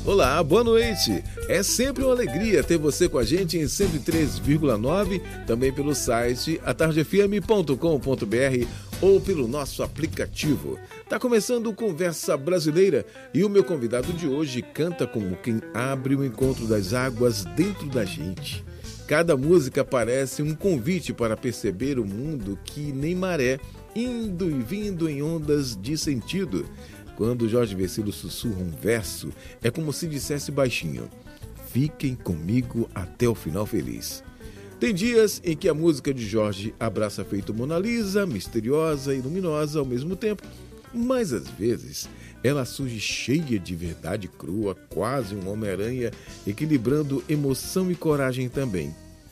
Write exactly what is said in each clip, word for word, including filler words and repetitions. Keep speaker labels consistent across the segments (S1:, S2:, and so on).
S1: Olá, boa noite. É sempre uma alegria ter você com a gente em cento e três vírgula nove, também pelo site a tarde f m ponto com ponto b r ou pelo nosso aplicativo. Tá começando o Conversa Brasileira e o meu convidado de hoje canta como quem abre o encontro das águas dentro da gente. Cada música parece um convite para perceber o mundo que nem maré, indo e vindo em ondas de sentido. Quando Jorge Vercillo sussurra um verso, é como se dissesse baixinho: fiquem comigo até o final feliz. Tem dias em que a música de Jorge abraça feito Mona Lisa, misteriosa e luminosa ao mesmo tempo, mas às vezes ela surge cheia de verdade crua, quase um Homem-Aranha, equilibrando emoção e coragem também.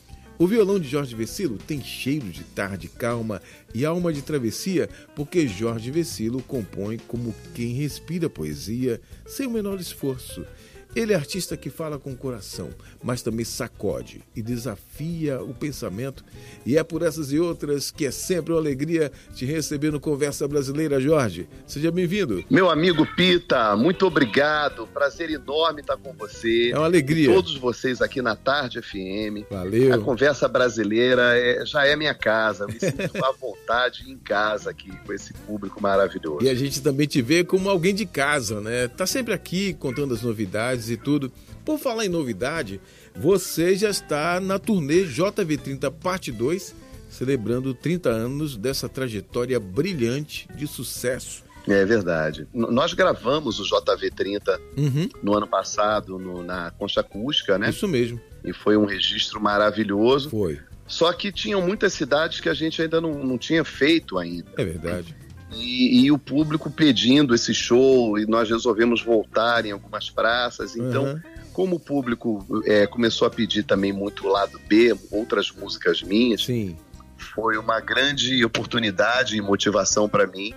S1: O violão de Jorge Vercillo tem cheiro de tarde calma e alma de travessia, porque Jorge Vercillo compõe como quem respira poesia sem o menor esforço. Ele é artista que fala com o coração, mas também sacode e desafia o pensamento. E é por essas e outras que é sempre uma alegria te receber no Conversa Brasileira, Jorge. Seja bem-vindo.
S2: Meu amigo Pita, muito obrigado. Prazer enorme estar com você.
S1: É uma alegria.
S2: E todos vocês aqui na Tarde F M.
S1: Valeu.
S2: A Conversa Brasileira é, já é minha casa. Eu me sinto à vontade em casa aqui com esse público maravilhoso.
S1: E a gente também te vê como alguém de casa, né? Tá sempre aqui contando as novidades e tudo. Por falar em novidade, você já está na turnê J V trinta parte dois, celebrando trinta anos dessa trajetória brilhante de sucesso.
S2: É verdade. N- nós gravamos o J V trinta
S1: Uhum.
S2: no ano passado no, na Concha Acústica, né?
S1: Isso mesmo.
S2: E foi um registro maravilhoso.
S1: Foi.
S2: Só que tinham muitas cidades que a gente ainda não, não tinha feito ainda.
S1: É verdade.
S2: E, e o público pedindo esse show, e nós resolvemos voltar em algumas praças. Então,
S1: Uhum.
S2: como o público é, começou a pedir também muito lado B, outras músicas minhas,
S1: Sim.
S2: foi uma grande oportunidade e motivação para mim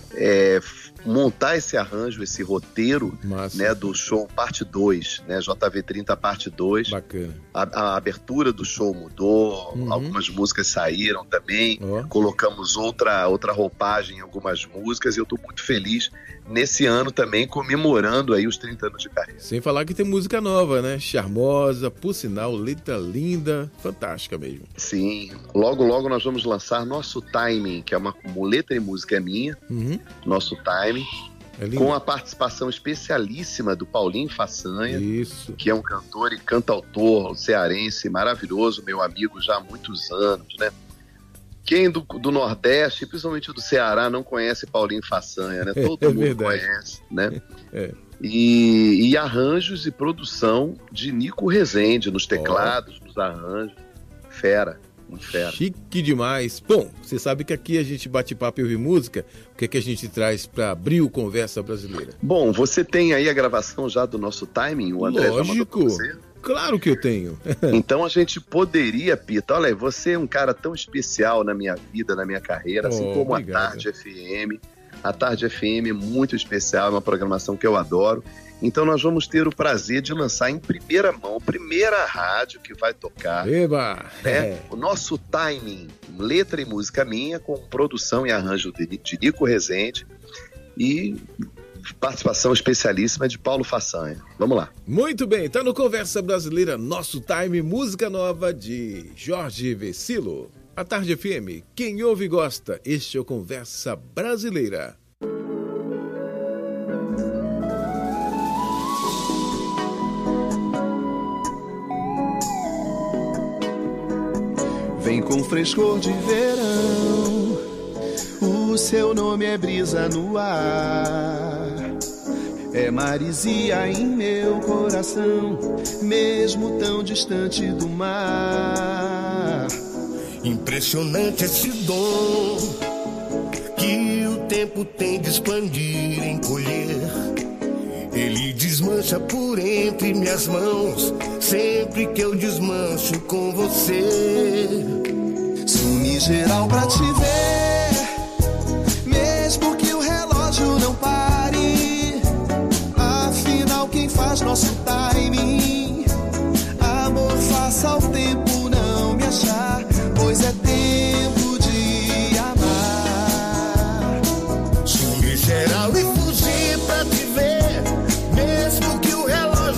S2: é, f- montar esse arranjo, esse roteiro,
S1: Massa.
S2: né, do show parte dois, né, J V trinta parte dois.
S1: Bacana.
S2: A, a abertura do show mudou,
S1: Uhum.
S2: algumas músicas saíram também,
S1: Ó.
S2: colocamos outra, outra roupagem em algumas músicas e eu estou muito feliz nesse ano também, comemorando aí os trinta anos de carreira.
S1: Sem falar que tem música nova, né? Charmosa, por sinal, letra linda, fantástica mesmo.
S2: Sim, logo logo nós vamos lançar Nosso Timing, que é uma letra e música minha,
S1: Uhum.
S2: Nosso Timing,
S1: É lindo.
S2: com a participação especialíssima do Paulinho Façanha,
S1: Isso.
S2: que é um cantor e cantautor cearense maravilhoso, meu amigo já há muitos anos, né? Quem do, do Nordeste, principalmente do Ceará, não conhece Paulinho Façanha, né? Todo
S1: É
S2: mundo
S1: verdade.
S2: conhece, né?
S1: É.
S2: E, e arranjos e produção de Nico Rezende, nos teclados, nos arranjos. Fera, um fera.
S1: Chique demais. Bom, você sabe que aqui a gente bate papo e ouve música. O que é que a gente traz para abrir o Conversa Brasileira?
S2: Bom, você tem aí a gravação já do Nosso Timing? O André já mandou pra
S1: Lógico.
S2: você?
S1: Claro que eu tenho.
S2: Então a gente poderia, Pita, olha, você é um cara tão especial na minha vida, na minha carreira, assim
S1: Oh,
S2: como
S1: obrigado.
S2: a Tarde F M. A Tarde F M é muito especial, é uma programação que eu adoro. Então nós vamos ter o prazer de lançar em primeira mão, primeira rádio que vai tocar,
S1: Eba!
S2: né?
S1: É.
S2: O Nosso Timing, letra e música minha, com produção e arranjo de, de Nico Rezende e participação especialíssima de Paulo Façanha. Vamos lá.
S1: Muito bem, tá no Conversa Brasileira, Nosso Time, música nova de Jorge Vercillo. A Tarde F M, quem ouve gosta, este é o Conversa Brasileira.
S3: Vem com frescor de verão, o seu nome é brisa no ar. É maresia em meu coração, mesmo tão distante do mar.
S4: Impressionante esse dom que o tempo tem de expandir, encolher. Ele desmancha por entre minhas mãos, sempre que eu desmancho com você.
S3: Sumi geral pra te ver, mesmo que o relógio não pare. Afinal, quem faz nosso timing? Amor, faça o tempo não me achar, pois é tempo de amar.
S4: Sumi geral e fugir pra te ver, mesmo que o relógio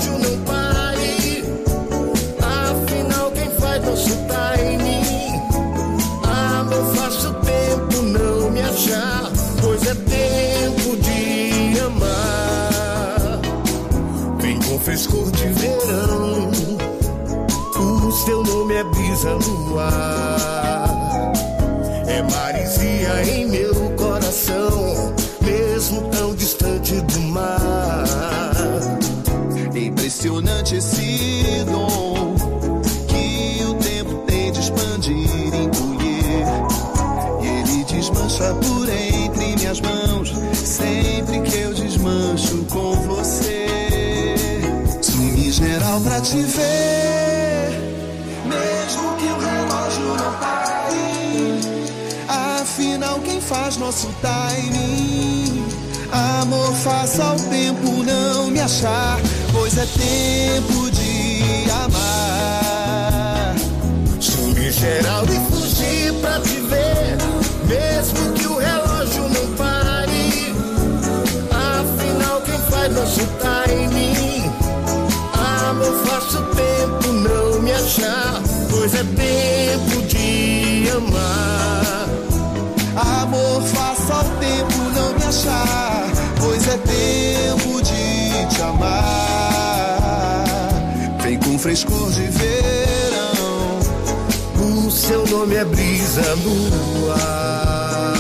S4: frescor de verão. O seu nome é brisa no ar, é maresia em meu coração, mesmo tão distante do mar.
S3: É impressionante esse dom que o tempo tem de expandir e encolher. E ele desmancha por entre minhas mãos, sempre que eu desmancho com você. Sumi geral pra te ver, mesmo que o relógio não pare. Afinal, quem faz nosso timing? Amor, faça ao tempo não me achar, pois é tempo de amar.
S4: Sumi geral e fugir pra te ver, mesmo que o relógio não pare. Afinal, quem faz nosso timing? Amor, faça o tempo não me achar, pois é tempo de amar.
S3: Amor, faça ao tempo não me achar, pois é tempo de te amar. Vem com frescor de verão,
S4: o seu nome é brisa no ar.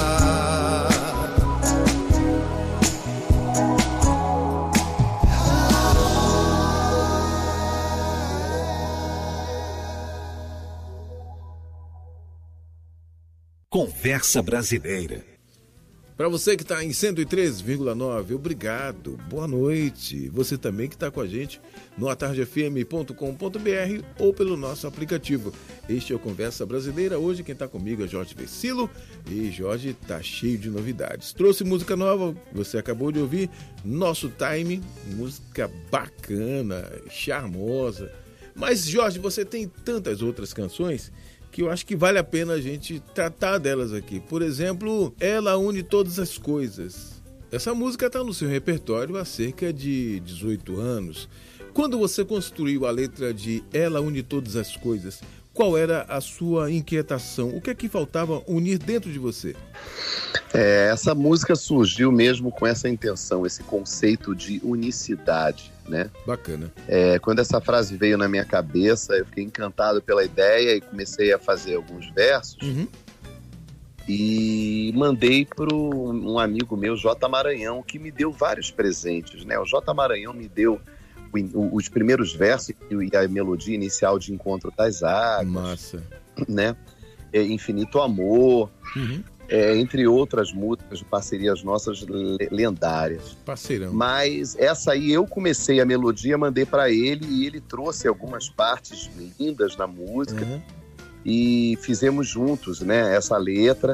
S5: Conversa Brasileira.
S1: Para você que está em cento e três vírgula nove, obrigado, boa noite. Você também que está com a gente no a tarde f m ponto com ponto b r ou pelo nosso aplicativo. Este é o Conversa Brasileira. Hoje quem está comigo é Jorge Versilo e Jorge está cheio de novidades. Trouxe música nova, você acabou de ouvir Nosso Time, música bacana, charmosa. Mas Jorge, você tem tantas outras canções que eu acho que vale a pena a gente tratar delas aqui. Por exemplo, Ela Une Todas as Coisas. Essa música está no seu repertório há cerca de dezoito anos. Quando você construiu a letra de Ela Une Todas as Coisas, qual era a sua inquietação? O que é que faltava unir dentro de você?
S2: É, essa música surgiu mesmo com essa intenção, esse conceito de unicidade, né?
S1: Bacana.
S2: É, quando essa frase veio na minha cabeça, eu fiquei encantado pela ideia e comecei a fazer alguns versos. Uhum. E mandei para um amigo meu, J. Maranhão, que me deu vários presentes, né? O J. Maranhão me deu os primeiros versos e a melodia inicial de Encontro das Águas.
S1: Massa.
S2: Né? É, Infinito Amor.
S1: Uhum.
S2: É, entre outras músicas de parcerias nossas lendárias.
S1: Parceirão.
S2: Mas essa aí eu comecei a melodia, mandei para ele e ele trouxe algumas partes lindas na música. Uhum. E fizemos juntos, né, essa letra.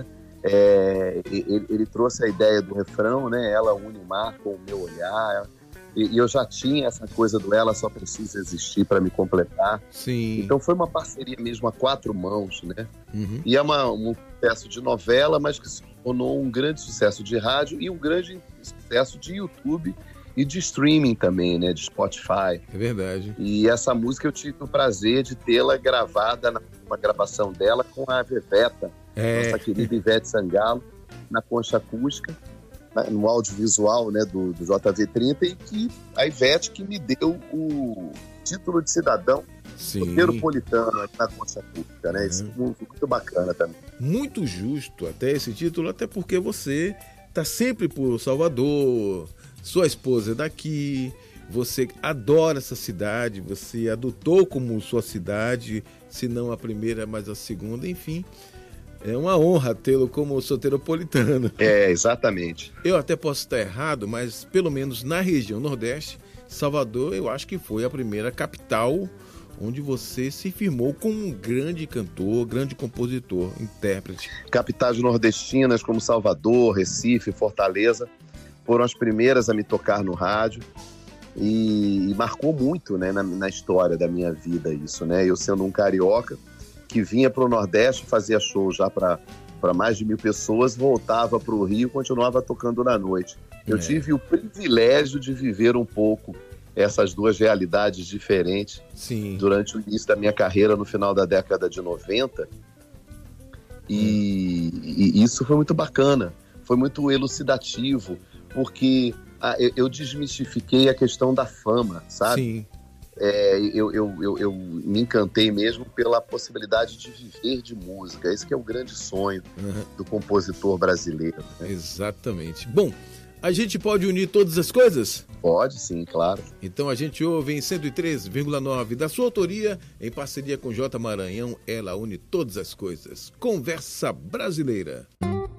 S2: É, ele, ele trouxe a ideia do refrão, né, ela une o mar com o meu olhar. E, e eu já tinha essa coisa do ela só precisa existir para me completar.
S1: Sim.
S2: Então foi uma parceria mesmo a quatro mãos, né?
S1: Uhum.
S2: E é uma, um sucesso de novela, mas que se tornou um grande sucesso de rádio e um grande sucesso de YouTube e de streaming também, né? De Spotify.
S1: É verdade.
S2: E essa música eu tive o prazer de tê-la gravada, na uma gravação dela com a Veveta, é. nossa querida Ivete Sangalo, na concha acústica, no audiovisual, né, do, do J V trinta, e que a Ivete que me deu o título de cidadão soteropolitano aqui na concha acústica, né? Isso é muito, muito bacana também.
S1: Muito justo até esse título, até porque você está sempre por Salvador, sua esposa é daqui, você adora essa cidade, você adotou como sua cidade, se não a primeira, mas a segunda, enfim. É uma honra tê-lo como soteropolitano.
S2: É, exatamente.
S1: Eu até posso estar errado, mas pelo menos na região Nordeste, Salvador, eu acho que foi a primeira capital onde você se firmou como um grande cantor, grande compositor, intérprete.
S2: Capitais nordestinas como Salvador, Recife, Fortaleza foram as primeiras a me tocar no rádio e, e marcou muito, né, na, na história da minha vida isso, né? Eu sendo um carioca que vinha para o Nordeste, fazia show já para mais de mil pessoas, voltava para o Rio e continuava tocando na noite. Eu é. tive o privilégio de viver um pouco essas duas realidades diferentes.
S1: Sim.
S2: Durante o início da minha carreira, no final da década de noventa. E, hum. e isso foi muito bacana, foi muito elucidativo, porque ah, eu, eu desmistifiquei a questão da fama, sabe?
S1: Sim.
S2: é, eu, eu, eu, eu me encantei mesmo pela possibilidade de viver de música. Esse que é o grande sonho uhum. do compositor brasileiro. Né?
S1: Exatamente. Bom, a gente pode unir todas as coisas?
S2: Pode, sim, claro.
S1: Então a gente ouve em cento e três vírgula nove da sua autoria, em parceria com J. Maranhão, ela une todas as coisas. Conversa Brasileira.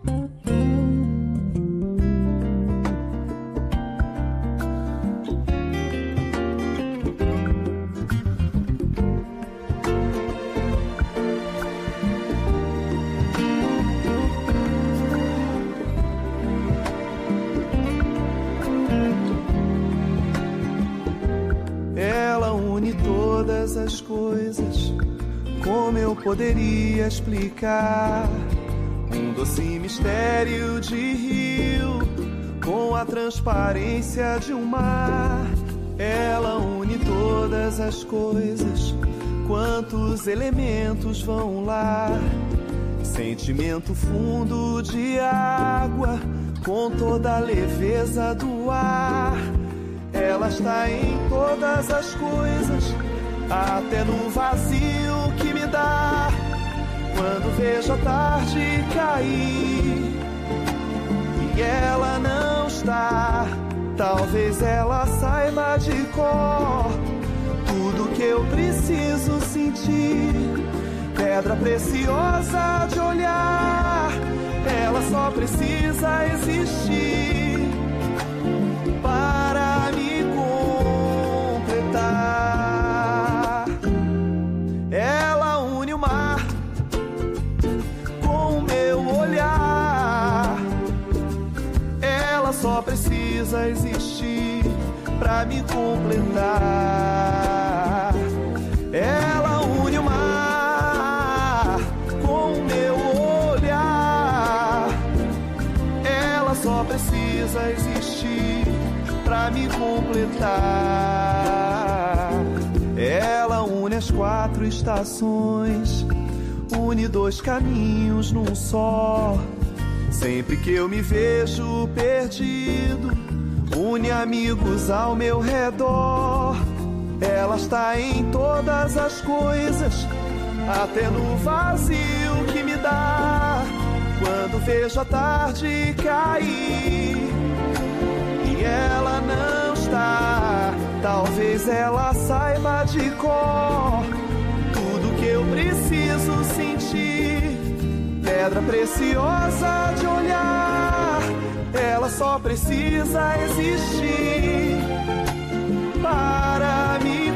S3: As coisas, como eu poderia explicar um doce mistério de rio com a transparência de um mar? Ela une todas as coisas, quantos elementos vão lá? Sentimento fundo de água com toda a leveza do ar. Ela está em todas as coisas, até no vazio que me dá quando vejo a tarde cair e ela não está. Talvez ela saiba de cor tudo que eu preciso sentir. Pedra preciosa de olhar, ela só precisa existir para me completar. Ela une o mar com o meu olhar. Ela só precisa existir pra me completar. Ela une o mar com o meu olhar. Ela só precisa existir pra me completar. Ela une as quatro estações, une dois caminhos num só. Sempre que eu me vejo perdido, une amigos ao meu redor. Ela está em todas as coisas, até no vazio que me dá quando vejo a tarde cair e ela não está. Talvez ela saiba de cor tudo que eu preciso sentir. Pedra preciosa de olhar, ela só precisa existir para me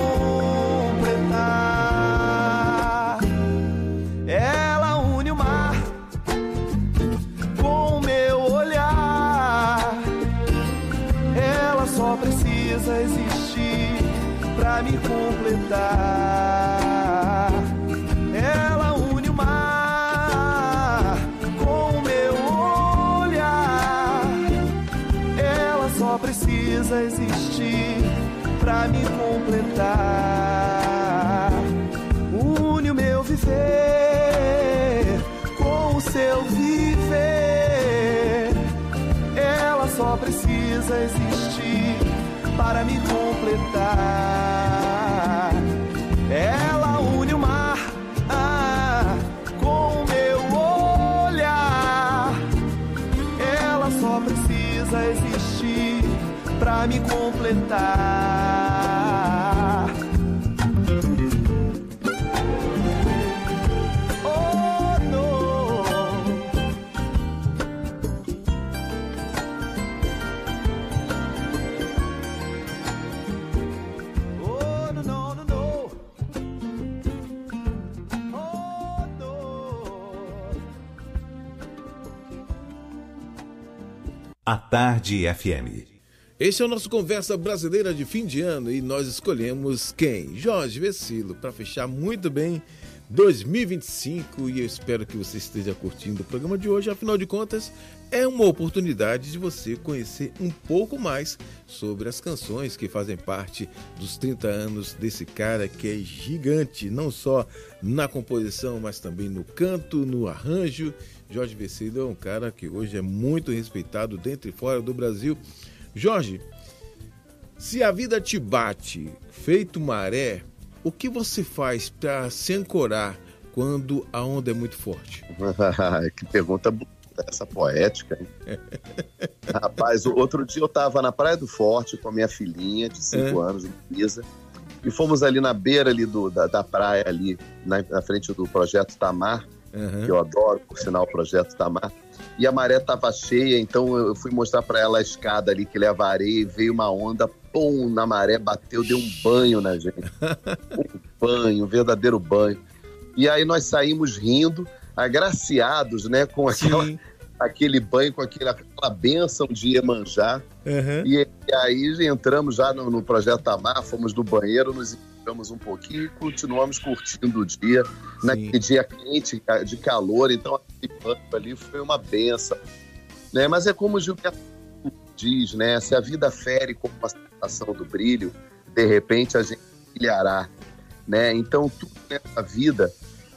S3: completar. Ela une o mar com o meu olhar. Ela só precisa existir pra me completar. Ela une o mar com o meu olhar. Ela só precisa existir pra me completar. Une o meu viver com o seu viver. Ela só precisa existir para me completar. Ela une o mar ah, com o meu olhar. Ela só precisa existir para me completar. Oh, não. Oh, não, não, não, não. Oh, não.
S5: A Tarde F M.
S1: Este é o nosso Conversa Brasileira de fim de ano e nós escolhemos quem? Jorge Vecilo, para fechar muito bem dois mil e vinte e cinco, e eu espero que você esteja curtindo o programa de hoje. Afinal de contas, é uma oportunidade de você conhecer um pouco mais sobre as canções que fazem parte dos trinta anos desse cara que é gigante, não só na composição, mas também no canto, no arranjo. Jorge Vecilo é um cara que hoje é muito respeitado dentro e fora do Brasil. Jorge, Se a vida te bate feito maré, o que você faz para se ancorar quando a onda é muito forte?
S2: Que pergunta essa poética, hein? Rapaz, outro dia eu estava na Praia do Forte com a minha filhinha de cinco é. anos, Luísa, e fomos ali na beira ali do, da, da praia, ali na, na frente do Projeto Tamar, uhum. que eu adoro, por sinal, o Projeto Tamar. E a maré estava cheia, então eu fui mostrar para ela a escada ali que leva areia, e veio uma onda, pum, na maré, bateu, deu um banho na gente. Um banho, um verdadeiro banho. E aí nós saímos rindo, agraciados, né, com aquela, aquele banho, com aquela, aquela bênção de Iemanjá. Uhum. E, e aí entramos já no, no Projeto Tamar, fomos no banheiro, nos encontramos um pouquinho e continuamos curtindo o dia, Sim. naquele dia quente, de calor. Então aquele banho ali foi uma bênção, né? Mas é como o Gilberto diz, né? Se a vida fere como a sensação do brilho, de repente a gente brilhará, né? Então tudo nessa vida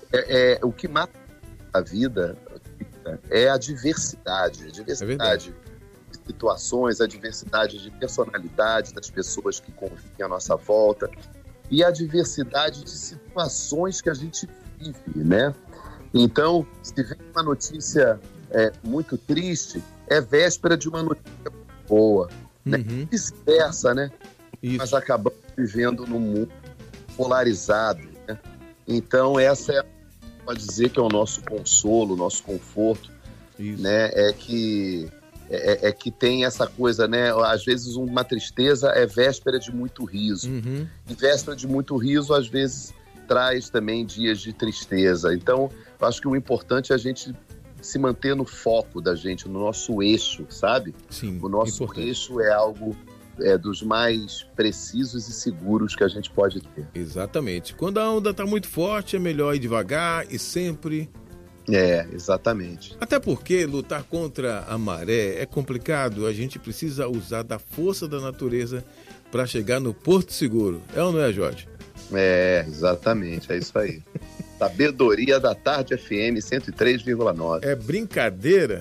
S2: é, é o que mata a vida é a diversidade, a diversidade é de situações, a diversidade de personalidades das pessoas que convivem à nossa volta e a diversidade de situações que a gente vive, né? Então, se vem uma notícia é, muito triste, é véspera de uma notícia boa, né? Uhum. Vice-versa, né? Isso. Nós acabamos vivendo num mundo polarizado, né? Então, essa é, pode dizer que é o nosso consolo, o nosso conforto, Isso. né? É que, é, é que tem essa coisa, né? Às vezes uma tristeza é véspera de muito riso. Uhum. E véspera de muito riso, às vezes, traz também dias de tristeza. Então, eu acho que o importante é a gente se manter no foco da gente, no nosso eixo, sabe?
S1: Sim,
S2: o nosso
S1: importante.
S2: eixo é algo é, dos mais precisos e seguros que a gente pode ter.
S1: Exatamente. Quando a onda está muito forte, é melhor ir devagar e sempre...
S2: É, exatamente.
S1: Até porque lutar contra a maré é complicado. A gente precisa usar da força da natureza para chegar no Porto Seguro. É ou não é, Jorge?
S2: É, exatamente. É isso aí. Sabedoria da Tarde F M cento e três vírgula nove.
S1: É brincadeira?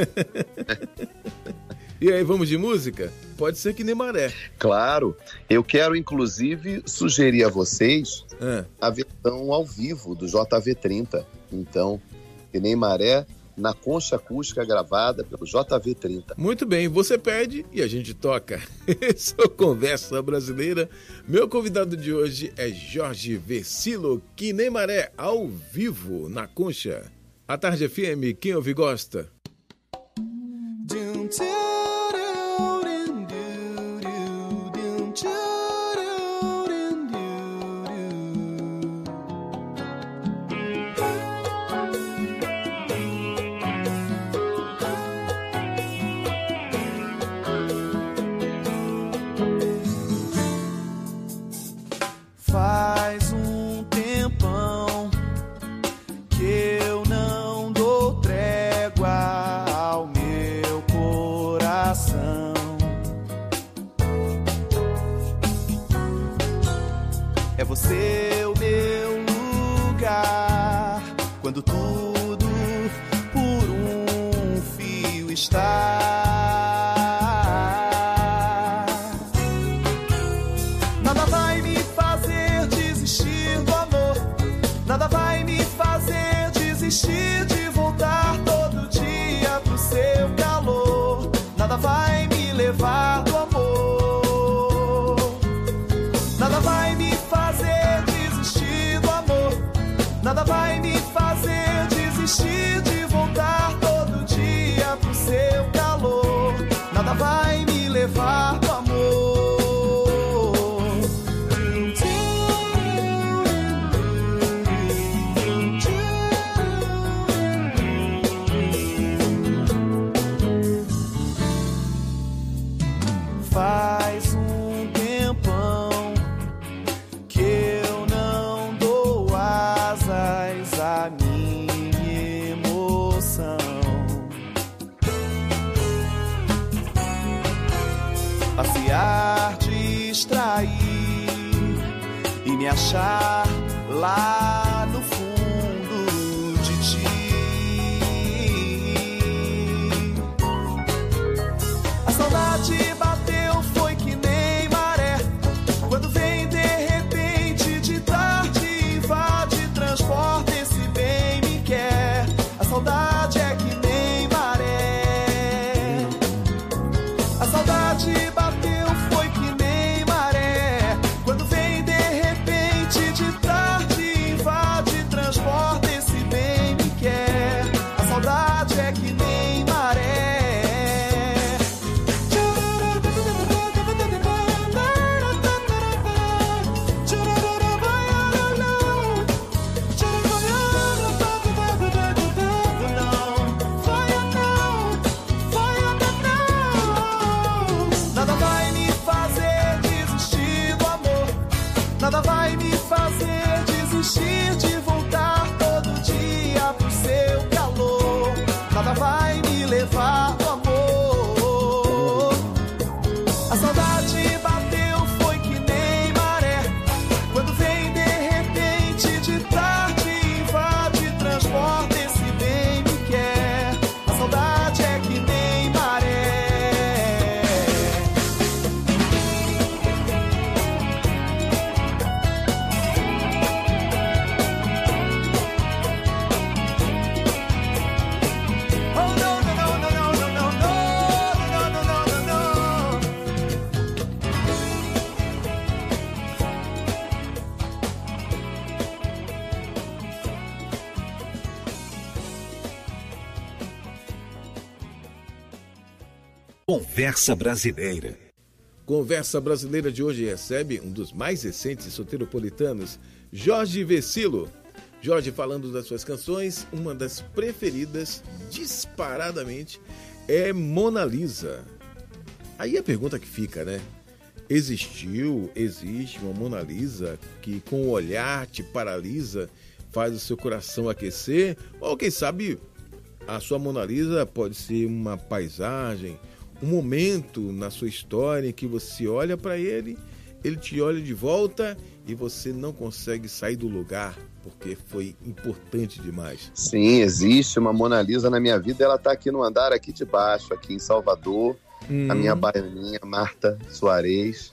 S1: E aí, vamos de música? Pode ser que nem maré.
S2: Claro. Eu quero, inclusive, sugerir a vocês
S1: é.
S2: a versão ao vivo do J V trinta. Então, que nem maré, na concha acústica gravada pelo J V trinta.
S1: Muito bem, você pede e a gente toca. Esse é o Conversa Brasileira. Meu convidado de hoje é Jorge Versilo, que nem maré, ao vivo, na concha. A Tarde F M, quem ouve gosta.
S3: Faz um tempão que eu não dou trégua ao meu coração. É você o meu lugar quando tudo por um fio está. Nada vai me fazer desistir de voltar todo dia pro seu calor. Nada vai me levar do amor. Nada vai me fazer desistir do amor. Nada vai me fazer desistir de voltar todo dia pro seu calor. Nada vai me levar do amor. Faz um tempão que eu não dou asas à minha emoção. Passear, distrair e me achar lá no fundo de ti. A saudade bateu, foi que nem maré.
S5: Conversa Brasileira.
S1: Conversa Brasileira de hoje recebe um dos mais recentes soteropolitanos, Jorge Versilo. Jorge falando das suas canções, uma das preferidas, disparadamente, é Mona Lisa. Aí a pergunta que fica, né? Existiu, existe uma Mona Lisa que com o olhar te paralisa, faz o seu coração aquecer? Ou quem sabe a sua Mona Lisa pode ser uma paisagem, um momento na sua história em que você olha para ele, ele te olha de volta e você não consegue sair do lugar porque foi importante demais.
S2: Sim, existe uma Mona Lisa na minha vida, ela está aqui no andar aqui de baixo, aqui em Salvador, hum. a minha baianinha Marta Soares,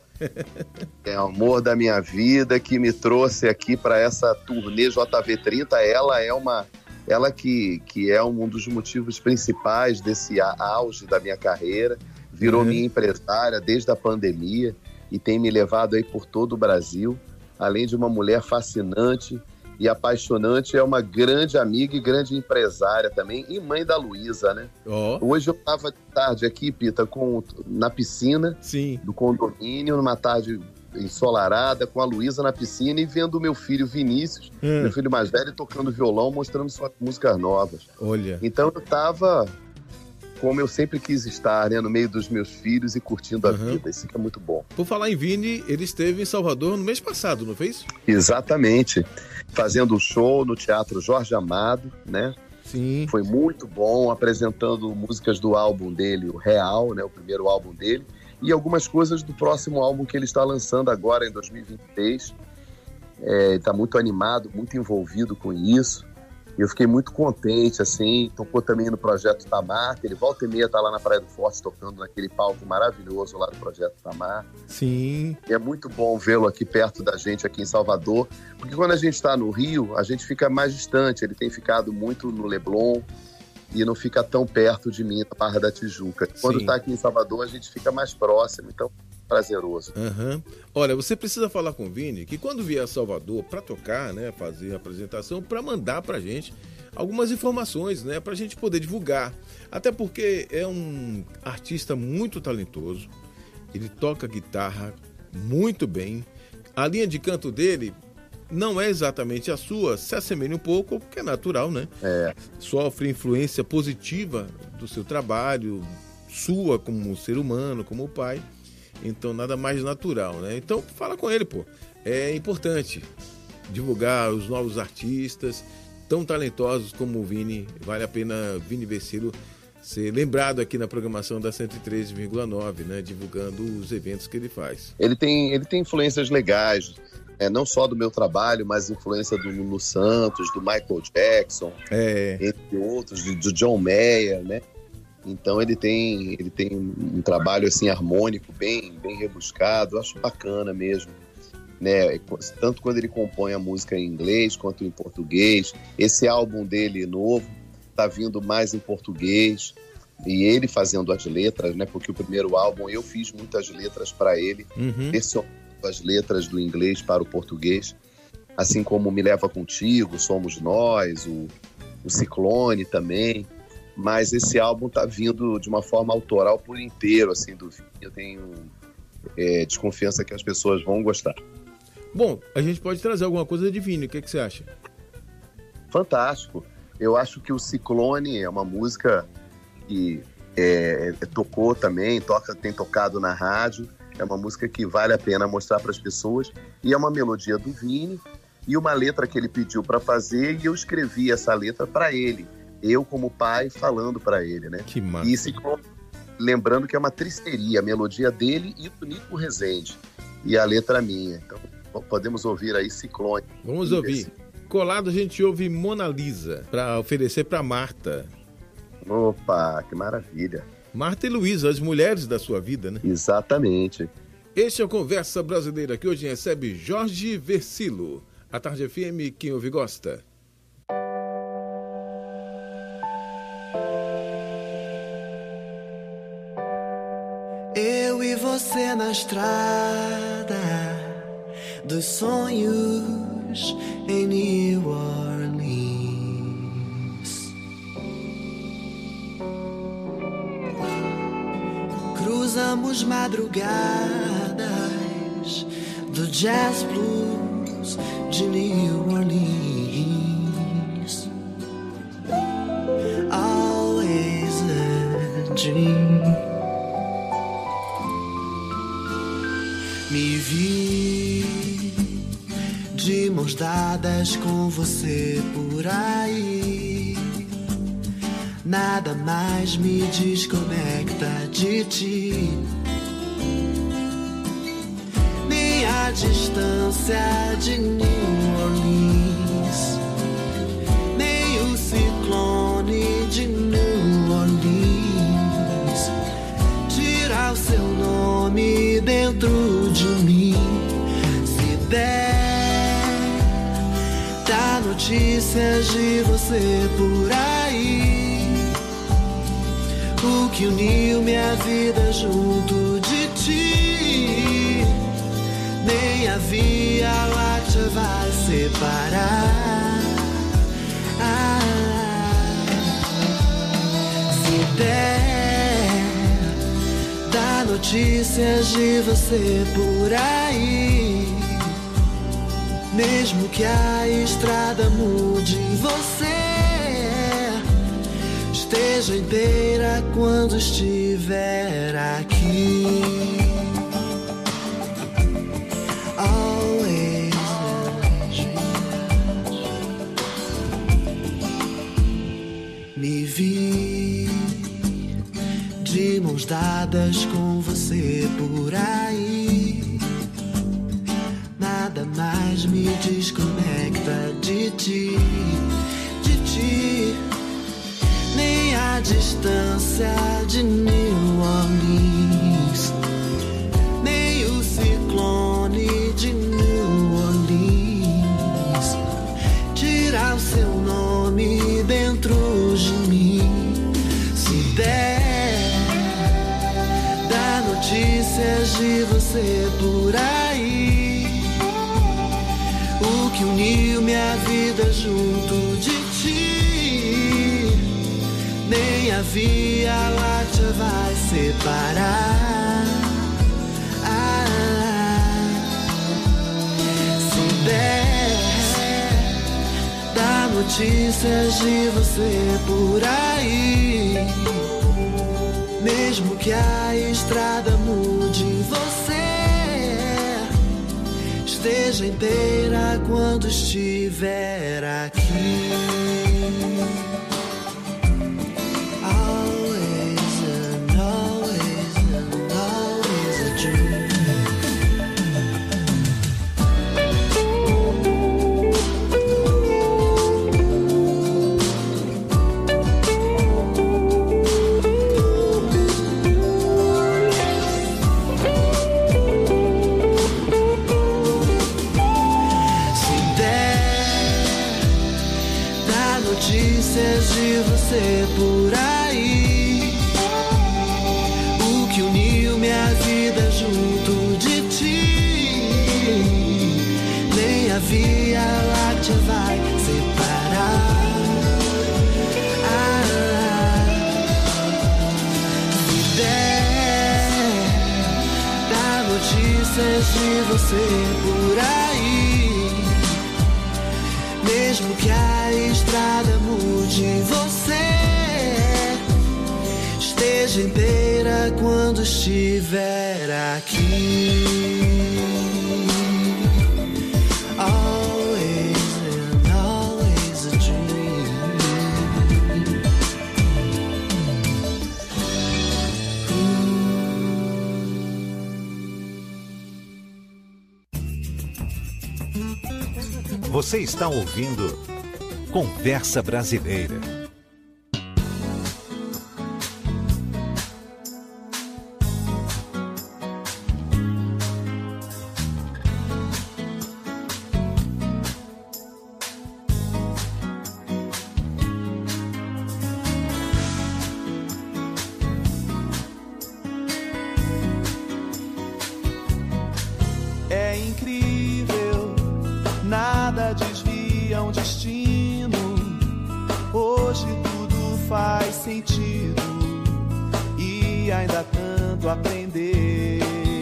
S2: é o amor da minha vida, que me trouxe aqui para essa turnê J V trinta. Ela é uma Ela que, que é um dos motivos principais desse auge da minha carreira, virou uhum. minha empresária desde a pandemia e tem me levado aí por todo o Brasil. Além de uma mulher fascinante e apaixonante, é uma grande amiga e grande empresária também, e mãe da Luísa, né? Oh. Hoje eu estava de tarde aqui, Pita, com, na piscina Sim. do condomínio, numa tarde ensolarada, com a Luísa na piscina e vendo o meu filho Vinícius, hum. meu filho mais velho, tocando violão, mostrando suas músicas novas.
S1: Olha.
S2: Então eu tava como eu sempre quis estar, né, no meio dos meus filhos e curtindo a uhum. vida. Isso que é muito bom.
S1: Por falar em Vini, ele esteve em Salvador no mês passado, não fez?
S2: Exatamente. Fazendo um show no Teatro Jorge Amado, né?
S1: Sim.
S2: Foi muito bom, apresentando músicas do álbum dele, o Real, né, o primeiro álbum dele, e algumas coisas do próximo álbum que ele está lançando agora em dois mil e vinte e três. É, ele está muito animado, muito envolvido com isso. E eu fiquei muito contente, assim. Tocou também no Projeto Tamar, que ele volta e meia tá lá na Praia do Forte tocando naquele palco maravilhoso lá do Projeto Tamar.
S1: Sim.
S2: E é muito bom vê-lo aqui perto da gente, aqui em Salvador, porque quando a gente está no Rio, a gente fica mais distante. Ele tem ficado muito no Leblon e não fica tão perto de mim, na Barra da Tijuca. Quando está aqui em Salvador, a gente fica mais próximo, então prazeroso.
S1: Uhum. Olha, você precisa falar com o Vini que quando vier a Salvador para tocar, né, fazer a apresentação, para mandar pra gente algumas informações, né, pra gente poder divulgar. Até porque é um artista muito talentoso, ele toca guitarra muito bem, a linha de canto dele não é exatamente a sua, se assemelha um pouco, porque é natural, né?
S2: É.
S1: Sofre influência positiva do seu trabalho, sua como ser humano, como pai. Então, nada mais natural, né? Então, fala com ele, pô. É importante divulgar os novos artistas, tão talentosos como o Vini. Vale a pena Vini Versilo ser lembrado aqui na programação da cento e três vírgula nove, né? Divulgando os eventos que ele faz.
S2: Ele tem, ele tem influências legais, é, não só do meu trabalho, mas influência do Lulu Santos, do Michael Jackson,
S1: é.
S2: entre outros, do, do John Mayer, né? Então ele tem, ele tem um trabalho assim harmônico, bem, bem rebuscado, eu acho bacana mesmo, né? Tanto quando ele compõe a música em inglês quanto em português. Esse álbum dele novo tá vindo mais em português e ele fazendo as letras, né? Porque o primeiro álbum eu fiz muitas letras para ele,
S1: uhum.
S2: versionando as letras do inglês para o português, assim como Me Leva Contigo, Somos Nós, o, o Ciclone também. Mas esse álbum tá vindo de uma forma autoral por inteiro, assim, do Vini. Eu tenho é, desconfiança que as pessoas vão gostar.
S1: Bom, a gente pode trazer alguma coisa de Vini, o que, que você acha?
S2: Fantástico. Eu acho que o Ciclone é uma música que é, é, tocou também, toca, tem tocado na rádio. É uma música que vale a pena mostrar para as pessoas. E é uma melodia do Vini e uma letra que ele pediu para fazer, e eu escrevi essa letra para ele. Eu, como pai, falando para ele, né?
S1: Que massa.
S2: E Ciclone, lembrando que é uma tristeria, a melodia dele e do Nico Rezende. E a letra minha. Então, podemos ouvir aí Ciclone.
S1: Vamos ouvir. Colado, a gente ouve Mona Lisa, para oferecer para Marta.
S2: Opa, que maravilha.
S1: Marta e Luísa, as mulheres da sua vida, né?
S2: Exatamente.
S1: Este é o Conversa Brasileira, que hoje recebe Jorge Versilo. A Tarde F M, quem ouve gosta.
S3: Eu e você na estrada dos sonhos em New Orleans. cruzamos madrugadas do jazz blues de New Orleans. Always a dream. Me vi de mãos dadas com você por aí. Nada mais me desconecta de ti. Nem a distância de New Orleans, nem o ciclone de New Orleans tira o seu nome dentro de mim. Se der, dá notícias de você por aí. O que uniu minha vida junto de ti, nem a Via Láctea vai separar. Ah, se der, dá notícias de você por aí. Mesmo que a estrada mude, você esteja inteira quando estiver aqui. Always a dream. Me vi de mãos dadas com você por aí. Nada mais me desconecta de ti, de ti. Nem a distância de New Orleans, nem o ciclone de New Orleans tira o seu nome dentro de mim. Se der, dá notícias de você por aí. O que uniu minha vida junto de ti, nem a Via Láctea vai separar. Ah, se der, dá notícias de você por aí. Mesmo que a estrada mude, você esteja inteira quando estiver aqui. De você por aí, o que uniu minha vida junto de ti, nem a Via Láctea vai separar. Ah, se der, dá notícias de você por aí. Mesmo que a estrada mude, você esteja inteira quando estiver aqui. Always and always a dream.
S5: Você está ouvindo Conversa Brasileira.
S3: É incrível, nada desvia um destino. Hoje tudo faz sentido e ainda canto muito aprender.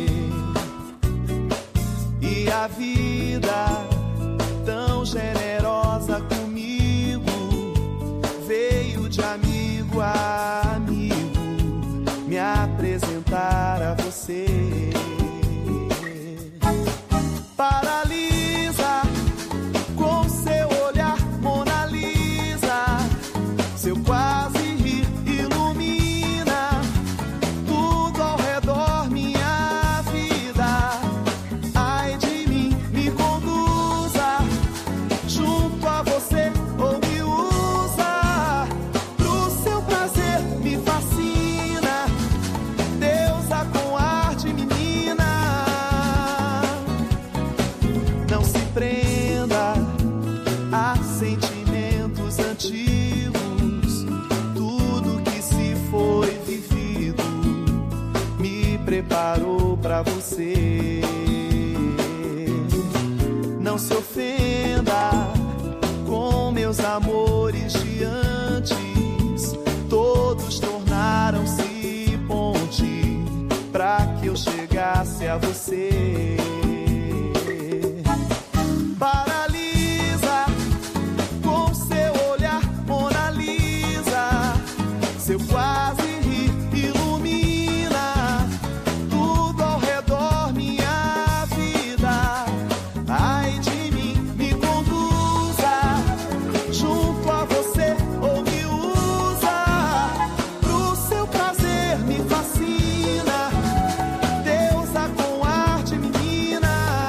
S3: E a vida tão generosa comigo veio de amigo a amigo me apresentar a você. Paralisa com seu olhar, Mona Lisa, seu quase rir ilumina tudo ao redor, minha vida. Ai de mim, me conduza junto a você ou me usa pro seu prazer, me fascina, deusa com arte, menina. Não se prenda a sentimentos antigos, tudo que se foi vivido me preparou pra você. Não se ofenda com meus amores de antes, todos tornaram-se ponte pra que eu chegasse a você. Paralisa com seu olhar, Mona Lisa, seu quase rir ilumina tudo ao redor, minha vida. Ai de mim, me conduza junto a você ou me usa pro seu prazer, me fascina, deusa com arte, menina.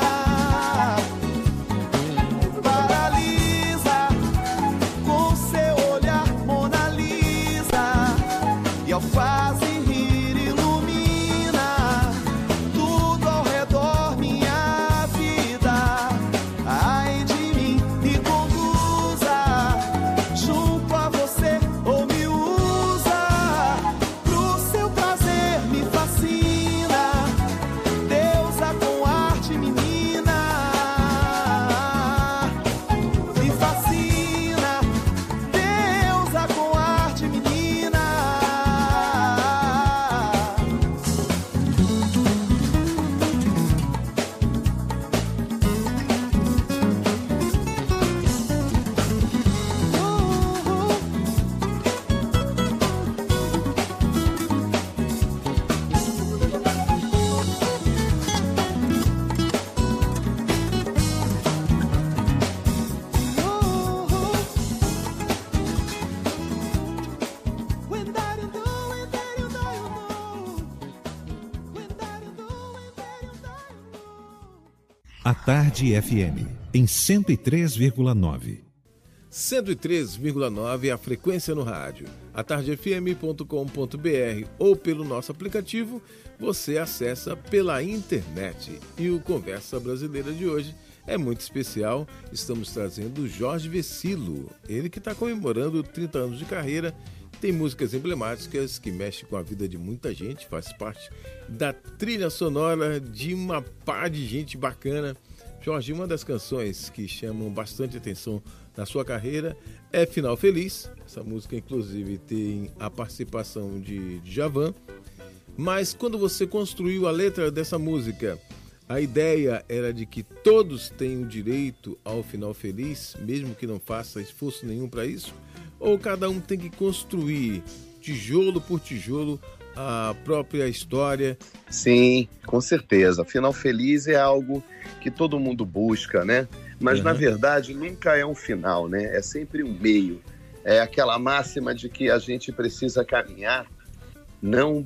S3: Paralisa com seu olhar, Mona Lisa, e ao quase rir ilumina tudo ao redor, minha vida. Ai de mim, me conduza junto a você ou me usa pro seu prazer, me fascina, deusa com arte, menina. Me fascina, deusa com arte, menina. When that you do, when that you know, you know. When that you do, when that you know, you know.
S5: A Tarde F M, em cento e três vírgula nove.
S1: cento e três vírgula nove é a frequência no rádio. a tarde f m ponto com ponto b r ou pelo nosso aplicativo, você acessa pela internet. E o Conversa Brasileira de hoje é muito especial. Estamos trazendo o Jorge Vecilo, ele que está comemorando trinta anos de carreira. Tem músicas emblemáticas que mexem com a vida de muita gente, faz parte da trilha sonora de uma pá de gente bacana. Jorge, uma das canções que chamam bastante atenção na sua carreira é Final Feliz. Essa música, inclusive, tem a participação de Djavan. Mas quando você construiu a letra dessa música, a ideia era de que todos têm o direito ao final feliz, mesmo que não faça esforço nenhum para isso? Ou cada um tem que construir, tijolo por tijolo, a própria história?
S2: Sim, com certeza. Final feliz é algo que todo mundo busca, né? Mas, uhum. na verdade, nunca é um final, né? É sempre um meio. É aquela máxima de que a gente precisa caminhar não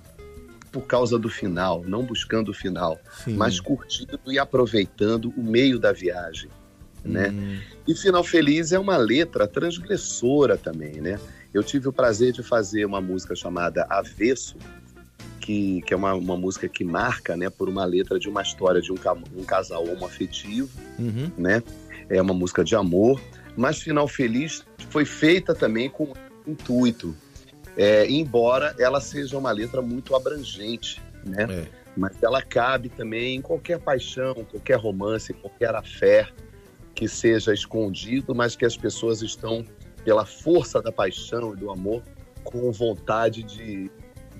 S2: por causa do final, não buscando o final, Sim. mas curtindo e aproveitando o meio da viagem, né? Hum. E Final Feliz é uma letra transgressora também, né? Eu tive o prazer de fazer uma música chamada Avesso, que, que é uma, uma música que marca, né, por uma letra de uma história de um, um casal homoafetivo, uhum. né? É uma música de amor, mas Final Feliz foi feita também com intuito, é, embora ela seja uma letra muito abrangente, né? É. Mas ela cabe também em qualquer paixão, qualquer romance, qualquer afé que seja escondido, mas que as pessoas estão, pela força da paixão e do amor, com vontade de,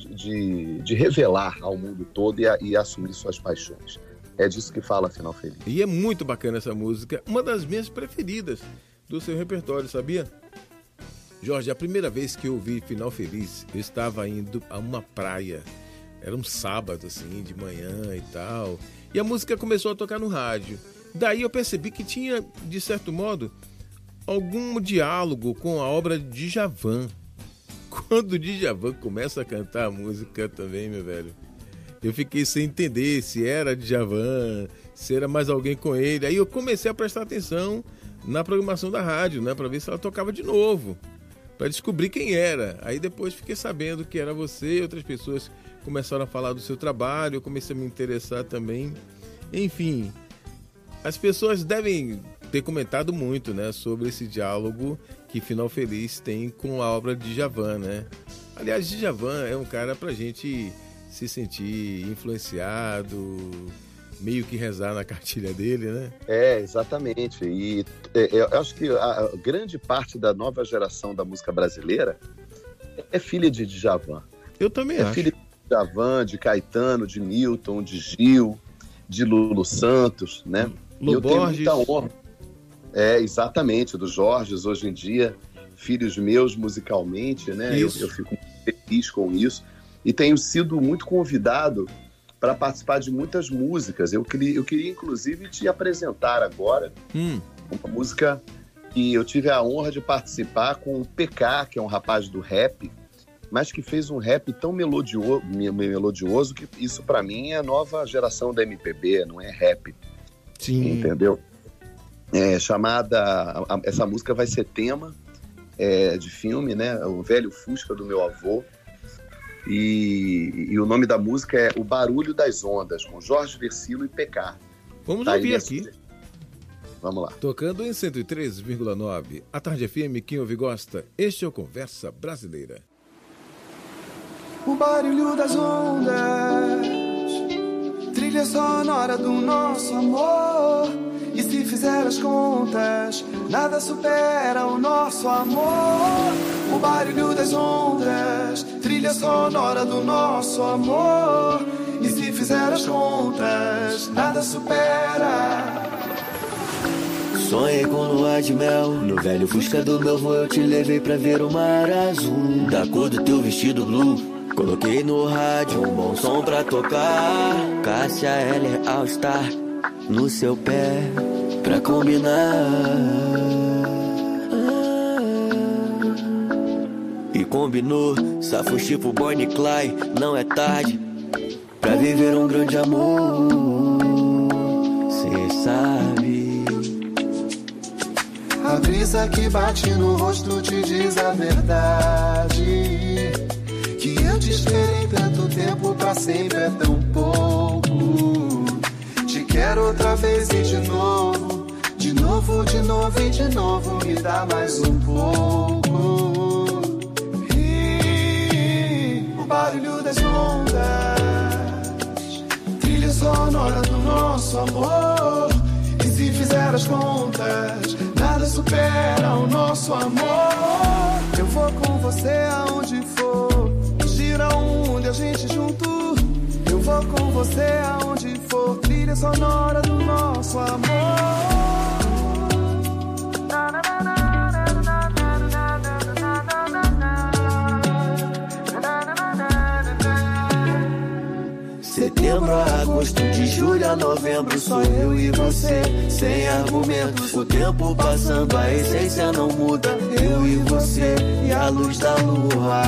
S2: de, de revelar ao mundo todo e, a, e assumir suas paixões. É disso que fala Final Feliz.
S1: E é muito bacana essa música, uma das minhas preferidas do seu repertório, sabia? Jorge, a primeira vez que eu ouvi Final Feliz, eu estava indo a uma praia. Era um sábado, assim, de manhã e tal. E a música começou a tocar no rádio. Daí eu percebi que tinha, de certo modo, algum diálogo com a obra de Djavan. Quando o Djavan começa a cantar a música também, meu velho, eu fiquei sem entender se era Djavan, se era mais alguém com ele. Aí eu comecei a prestar atenção na programação da rádio, né, para ver se ela tocava de novo, para descobrir quem era. Aí depois fiquei sabendo que era você, e outras pessoas começaram a falar do seu trabalho, eu comecei a me interessar também. Enfim, as pessoas devem ter comentado muito, né, sobre esse diálogo que Final Feliz tem com a obra de Djavan, né? Aliás, Djavan é um cara pra gente se sentir influenciado, meio que rezar na cartilha dele, né?
S2: É, exatamente. E é, eu acho que a grande parte da nova geração da música brasileira é filha de Djavan.
S1: Eu também
S2: é
S1: acho. É
S2: filha de Djavan, de Caetano, de Milton, de Gil, de Lulu Santos, né?
S1: Lu
S2: eu
S1: Borges.
S2: tenho muita honra. É, exatamente, do Jorge, hoje em dia, filhos meus musicalmente, né? Eu, eu fico feliz com isso. E tenho sido muito convidado para participar de muitas músicas. Eu queria, eu queria, inclusive, te apresentar agora
S1: hum.
S2: uma música que eu tive a honra de participar com o P K, que é um rapaz do rap, mas que fez um rap tão melodioso, melodioso que isso, para mim, é a nova geração da M P B, não é rap.
S1: Sim.
S2: Entendeu? É, chamada... Essa música vai ser tema é, de filme, né? O Velho Fusca do Meu Avô. E, e o nome da música é O Barulho das Ondas, com Jorge Versilo e P K.
S1: Vamos
S2: tá
S1: ouvir aqui.
S2: Vamos lá.
S1: Tocando em cento e três vírgula nove, a Tarde F M, quem ouve gosta. Este é o Conversa Brasileira.
S3: O barulho das ondas, trilha sonora do nosso amor. E se fizer as contas, nada supera o nosso amor. O barulho das ondas, trilha sonora do nosso amor. E se fizer as contas, nada supera.
S6: Sonhei com lua de mel, no velho Fusca do meu avô eu te levei pra ver o mar azul. Da cor do teu vestido blue, coloquei no rádio um bom som pra tocar. Cássia Eller All Star no seu pé pra combinar. E combinou, safos tipo Bonnie e Clyde. Não é tarde pra viver um grande amor, cê sabe.
S3: A brisa que bate no rosto te diz a verdade, que eu te esperei tanto tempo, pra sempre é tão pouco. Te quero outra vez e de novo, de novo, de novo e de novo, me dá mais um pouco. E o barulho das ondas, trilha sonora do nosso amor. E se fizer as contas, nada supera o nosso amor. Eu vou com você aonde for, gira o mundo e a gente junto. Eu vou com você aonde for, trilha sonora do nosso amor.
S6: Setembro a agosto, de julho a novembro, só eu e você, sem argumentos. O tempo passando, a essência não muda. Eu e você e a luz da lua.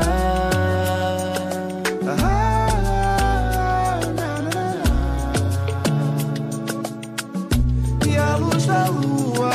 S3: E a luz da lua.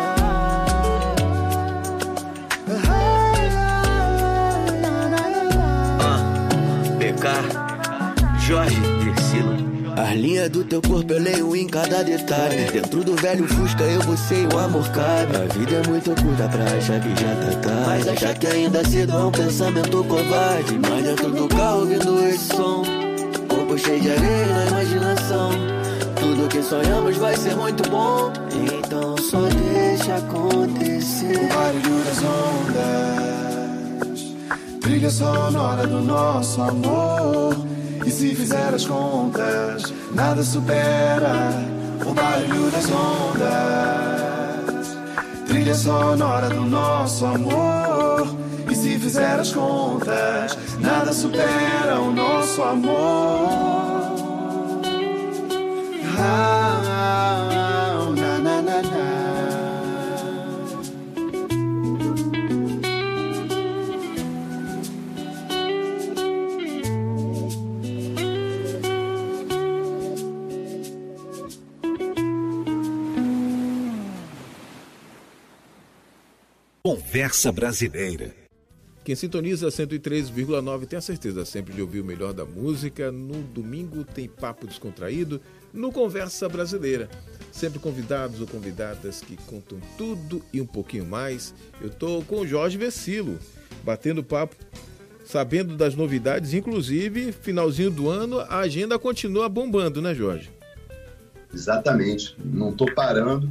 S6: Ah, P K, Jorge Versilo. As linhas do teu corpo eu leio em cada detalhe. Dentro do velho Fusca eu, você e o amor cabe. A vida é muito curta pra achar que já tá tarde, mas achar que ainda cedo é um pensamento covarde. Mas dentro do carro ouvindo esse som, corpo cheio de areia na imaginação. Tudo que sonhamos vai ser muito bom, então só deixa acontecer.
S3: O barulho das ondas, trilha sonora do nosso amor. E se fizer as contas, nada supera o barulho das ondas. Trilha sonora do nosso amor. E se fizer as contas, nada supera o nosso amor. Ah, na, na, na, na.
S5: Conversa Brasileira.
S1: Quem sintoniza cento e três vírgula nove tem a certeza sempre de ouvir o melhor da música. No domingo tem papo descontraído no Conversa Brasileira. Sempre convidados ou convidadas que contam tudo e um pouquinho mais. Eu estou com o Jorge Vecilo, batendo papo, sabendo das novidades. Inclusive, finalzinho do ano, a agenda continua bombando, né, Jorge?
S2: Exatamente. Não estou parando.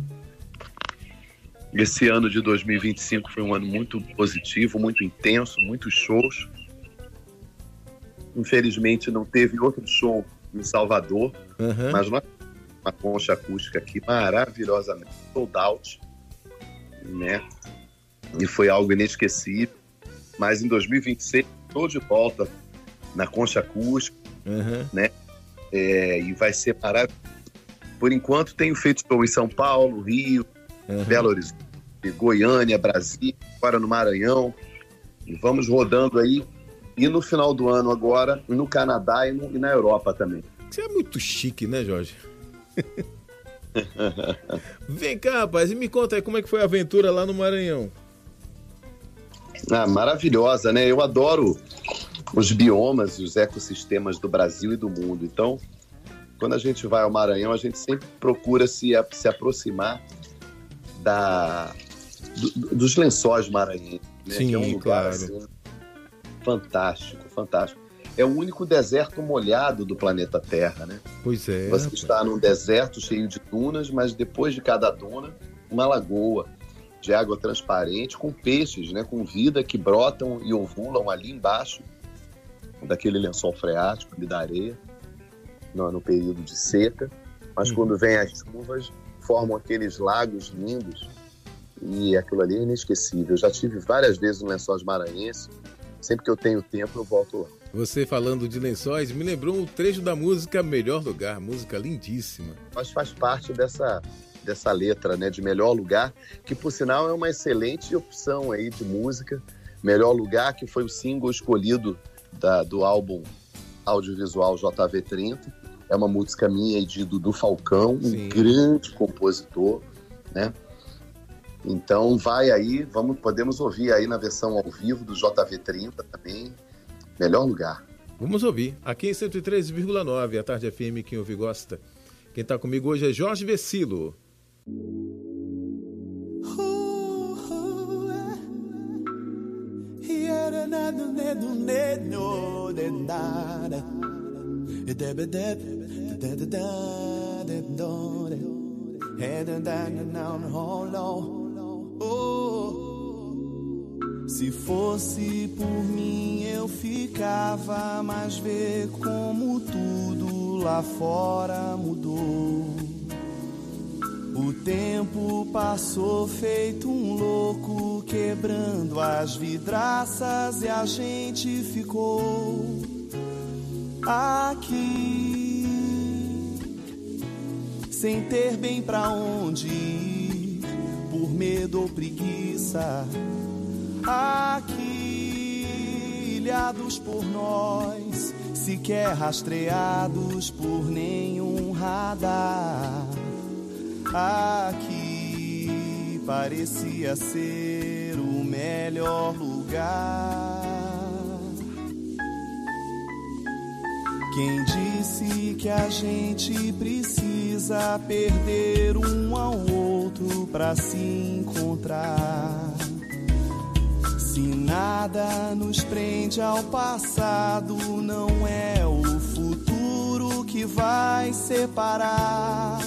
S2: Esse ano de dois mil e vinte e cinco foi um ano muito positivo, muito intenso, muitos shows. Infelizmente não teve outro show em Salvador, uhum. mas uma, uma concha acústica aqui maravilhosamente sold out, né? E foi algo inesquecível. Mas em dois mil e vinte e seis estou de volta na concha acústica, uhum. né? É, e vai ser maravilhoso. Por enquanto tenho feito show em São Paulo, Rio, Uhum. Belo Horizonte, Goiânia, Brasília, agora no Maranhão, e vamos rodando aí, e no final do ano agora, no Canadá e, no, e na Europa também.
S1: Você é muito chique, né, Jorge? Vem cá, rapaz, e me conta aí como é que foi a aventura lá no Maranhão.
S2: Ah, maravilhosa, né? Eu adoro os biomas e os ecossistemas do Brasil e do mundo, então, quando a gente vai ao Maranhão, a gente sempre procura se, se aproximar Da, do, dos lençóis maranhenses, né?
S1: Sim,
S2: que é um lugar
S1: claro.
S2: assim, fantástico, fantástico. É o único deserto molhado do planeta Terra, né?
S1: Pois é.
S2: Você
S1: rapaz.
S2: está num deserto cheio de dunas, mas depois de cada duna, uma lagoa de água transparente com peixes, né? Com vida que brotam e ovulam ali embaixo daquele lençol freático ali da areia, no, no período de seca. Mas hum. quando vem as chuvas, formam aqueles lagos lindos e aquilo ali é inesquecível. Eu já tive várias vezes no Lençóis Maranhenses, sempre que eu tenho tempo eu volto lá.
S1: Você falando de lençóis, me lembrou um trecho da música Melhor Lugar, música lindíssima.
S2: Mas faz parte dessa, dessa letra, né, de Melhor Lugar, que por sinal é uma excelente opção aí de música. Melhor Lugar, que foi o single escolhido da, do álbum audiovisual J V trinta. É uma música minha e de Dudu Falcão, Sim. um grande compositor, né? Então vai aí, vamos, podemos ouvir aí na versão ao vivo do J V trinta também, Melhor Lugar.
S1: Vamos ouvir, aqui em cento e três vírgula nove, a Tarde F M, quem ouve gosta. Quem está comigo hoje é Jorge Vecilo.
S3: Se fosse por mim eu ficava, mas vê como tudo lá fora mudou. O tempo passou feito um louco, quebrando as vidraças e a gente ficou aqui, sem ter bem pra onde ir, por medo ou preguiça. Aqui, ilhados por nós, sequer rastreados por nenhum radar. Aqui parecia ser o melhor lugar. Quem disse que a gente precisa perder um ao outro pra se encontrar? Se nada nos prende ao passado, não é o futuro que vai separar.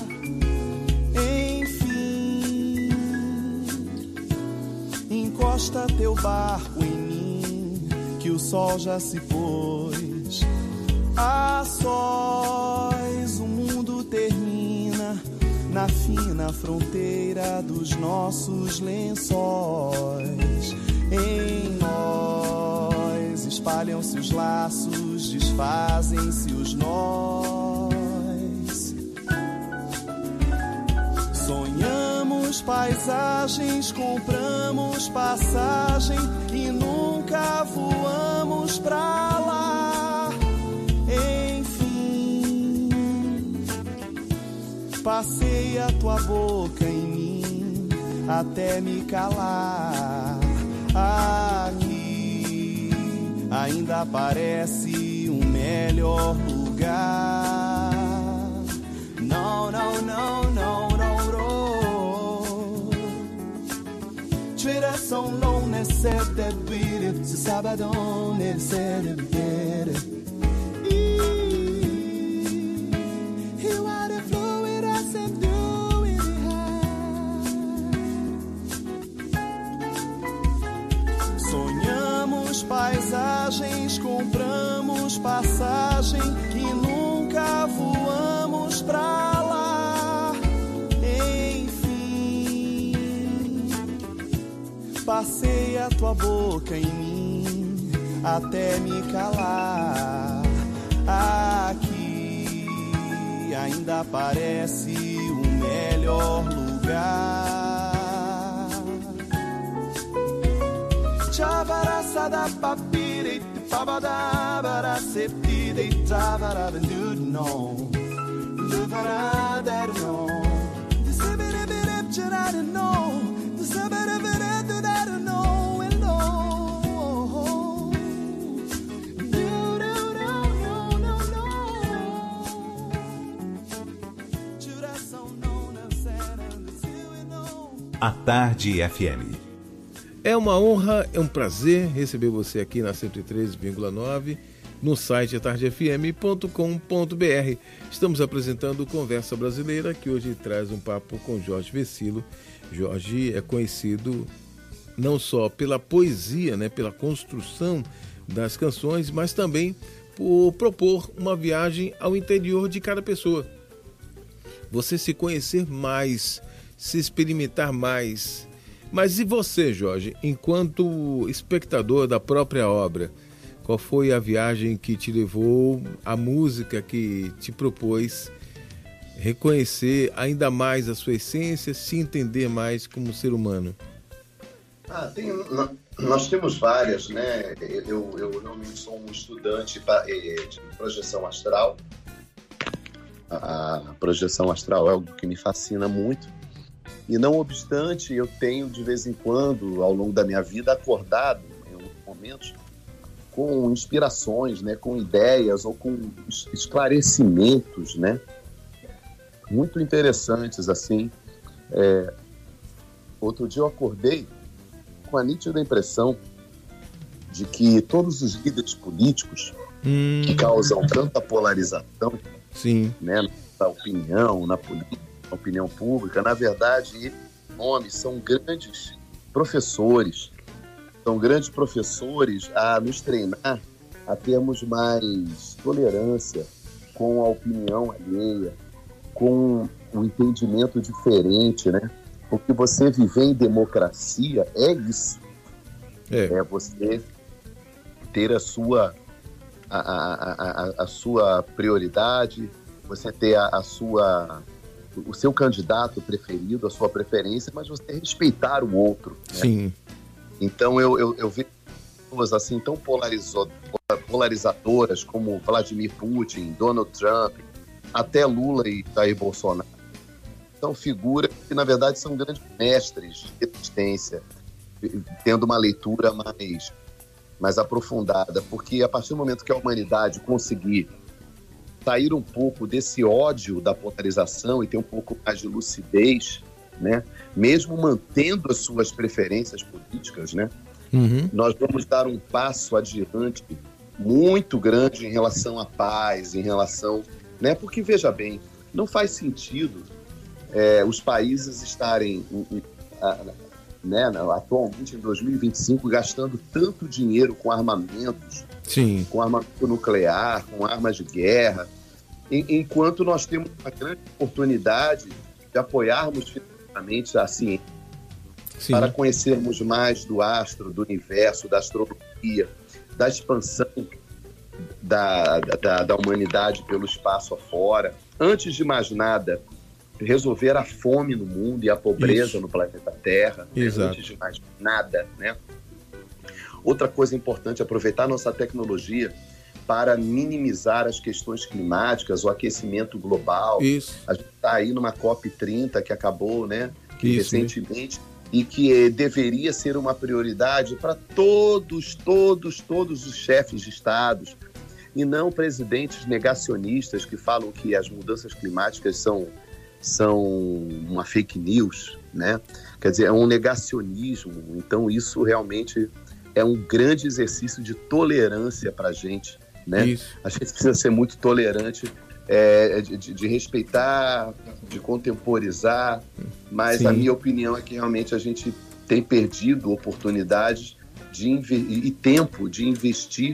S3: Enfim, encosta teu barco em mim, que o sol já se pôs. A sós o mundo termina na fina fronteira dos nossos lençóis. Em nós espalham-se os laços, desfazem-se os nós. Sonhamos paisagens, compramos passagem e nunca voamos pra lá. Enfim, passei a tua boca em mim até me calar. Aqui ainda parece um melhor lugar. Não, não, não, não, não, não. Direção não necessita vir, se sabadão necessita vir. You are the flow with us and do it high. Sonhamos paisagens, compramos passagem e nunca voamos pra lá. Enfim, passei a tua boca em mim até me calar. Aqui ainda parece o melhor lugar. Chavaraçada papire, pabadabara septide, travarabenduno, luvaradaruno, disebereberebjeraruno, disebereberedudaruno, hello.
S5: A Tarde F M.
S1: É uma honra, é um prazer receber você aqui na cento e três vírgula nove, no site a tarde f m ponto com ponto b r. Estamos apresentando Conversa Brasileira, que hoje traz um papo com Jorge Vecilo. Jorge é conhecido não só pela poesia, né, pela construção das canções, mas também por propor uma viagem ao interior de cada pessoa. Você se conhecer mais, se experimentar mais. Mas e você, Jorge, enquanto espectador da própria obra, qual foi a viagem que te levou, a música que te propôs reconhecer ainda mais a sua essência, se entender mais como ser humano?
S2: Ah, tem, nós temos várias, né? Eu, eu realmente sou um estudante de projeção astral. A projeção astral é algo que me fascina muito. E não obstante, eu tenho de vez em quando, ao longo da minha vida, acordado em alguns momentos com inspirações, né, com ideias ou com esclarecimentos, né, muito interessantes, assim. É, outro dia eu acordei com a nítida impressão de que todos os líderes políticos hum. que causam tanta polarização,
S1: sim,
S2: né, na opinião, na política, opinião pública, na verdade, homens são grandes professores, são grandes professores a nos treinar a termos mais tolerância com a opinião alheia, com um entendimento diferente, né? Porque você viver em democracia é isso.
S1: É,
S2: é você ter a sua, a, a, a, a sua prioridade, você ter a, a sua... o seu candidato preferido, a sua preferência, mas você respeitar o outro, né?
S1: Sim.
S2: Então eu, eu, eu vejo pessoas assim tão polarizadoras como Vladimir Putin, Donald Trump, até Lula e Jair Bolsonaro. São figuras que, na verdade, são grandes mestres de resistência, tendo uma leitura mais, mais aprofundada, porque a partir do momento que a humanidade conseguir sair um pouco desse ódio da polarização e ter um pouco mais de lucidez, né? Mesmo mantendo as suas preferências políticas, né?
S1: Uhum.
S2: Nós vamos dar um passo adiante muito grande em relação à paz, em relação... né? Porque, veja bem, não faz sentido é, os países estarem né, atualmente em dois mil e vinte e cinco, gastando tanto dinheiro com armamentos,
S1: Sim.
S2: com armamento nuclear, com armas de guerra, em, enquanto nós temos uma grande oportunidade de apoiarmos financeiramente a ciência, Sim. para conhecermos mais do astro, do universo, da astronomia, da expansão da, da, da humanidade pelo espaço afora. Antes de mais nada, resolver a fome no mundo e a pobreza Isso. no planeta Terra. Né? Antes de mais nada, né? Outra coisa importante é aproveitar nossa tecnologia para minimizar as questões climáticas, o aquecimento global.
S1: Isso.
S2: A gente está aí numa COP trinta que acabou, né?
S1: Isso,
S2: recentemente, né? E que deveria ser uma prioridade para todos, todos, todos os chefes de estados, e não presidentes negacionistas que falam que as mudanças climáticas são, são uma fake news, né? Quer dizer, é um negacionismo. Então isso realmente é um grande exercício de tolerância para a gente, né? Isso. A gente precisa ser muito tolerante, é, de, de respeitar, de contemporizar, mas Sim. a minha opinião é que realmente a gente tem perdido oportunidades de inve- e tempo de investir,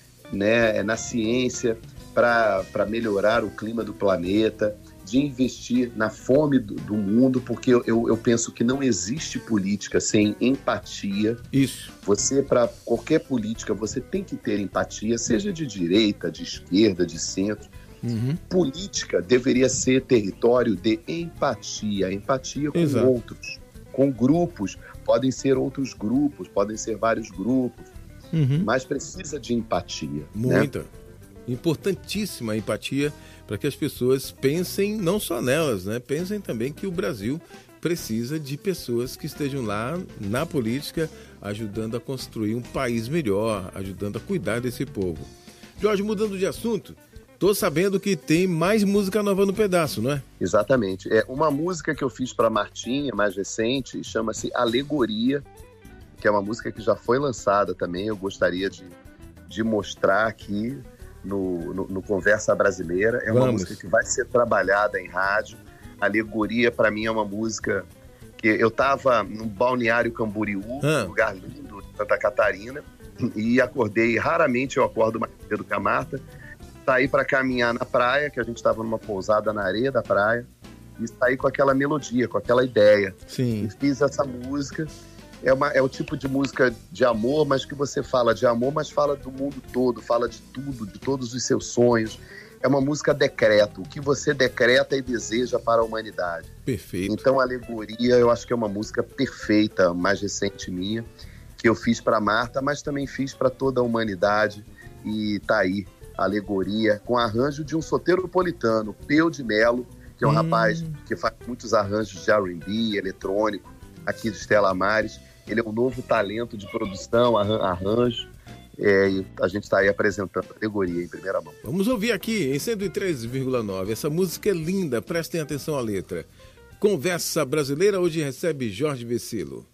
S2: né, na ciência para melhorar o clima do planeta, de investir na fome do, do mundo, porque eu, eu penso que não existe política sem empatia.
S1: Isso.
S2: Você, para qualquer política, você tem que ter empatia, seja de direita, de esquerda, de centro.
S1: Uhum.
S2: Política deveria ser território de empatia, empatia com
S1: Exato.
S2: outros, com grupos. Podem ser outros grupos, podem ser vários grupos,
S1: uhum.
S2: mas precisa de empatia.
S1: Muita.
S2: Né?
S1: Importantíssima a empatia para que as pessoas pensem não só nelas, né? Pensem também que o Brasil precisa de pessoas que estejam lá na política, ajudando a construir um país melhor, ajudando a cuidar desse povo. Jorge, mudando de assunto, tô sabendo que tem mais música nova no pedaço, não é?
S2: Exatamente. É uma música que eu fiz para Martinha, mais recente, chama-se Alegoria, que é uma música que já foi lançada também. Eu gostaria de, de mostrar aqui no, no, no Conversa Brasileira. É uma
S1: Vamos.
S2: música que vai ser trabalhada em rádio. Alegoria, para mim, é uma música que eu estava no Balneário Camboriú,
S1: ah.
S2: um lugar lindo de Santa Catarina, e acordei. Raramente eu acordo mais cedo que a Marta. Saí para caminhar na praia, que a gente estava numa pousada na areia da praia, e saí com aquela melodia, com aquela ideia.
S1: Sim.
S2: E fiz essa música. É, uma, é o tipo de música de amor, mas que você fala de amor, mas fala do mundo todo, fala de tudo, de todos os seus sonhos. É uma música decreto, o que você decreta e deseja para a humanidade.
S1: Perfeito.
S2: Então, Alegoria, eu acho que é uma música perfeita, mais recente minha, que eu fiz para Marta, mas também fiz para toda a humanidade. E tá aí, Alegoria, com arranjo de um soteropolitano, Peu de Melo, que é um hum. rapaz que faz muitos arranjos de R and B, eletrônico, aqui de Estela Maris. Ele é um novo talento de produção, arranjo, é, e a gente está aí apresentando a Alegoria em primeira mão.
S1: Vamos ouvir aqui em cento e três vírgula nove. Essa música é linda, prestem atenção à letra. Conversa Brasileira hoje recebe Jorge Vecilo.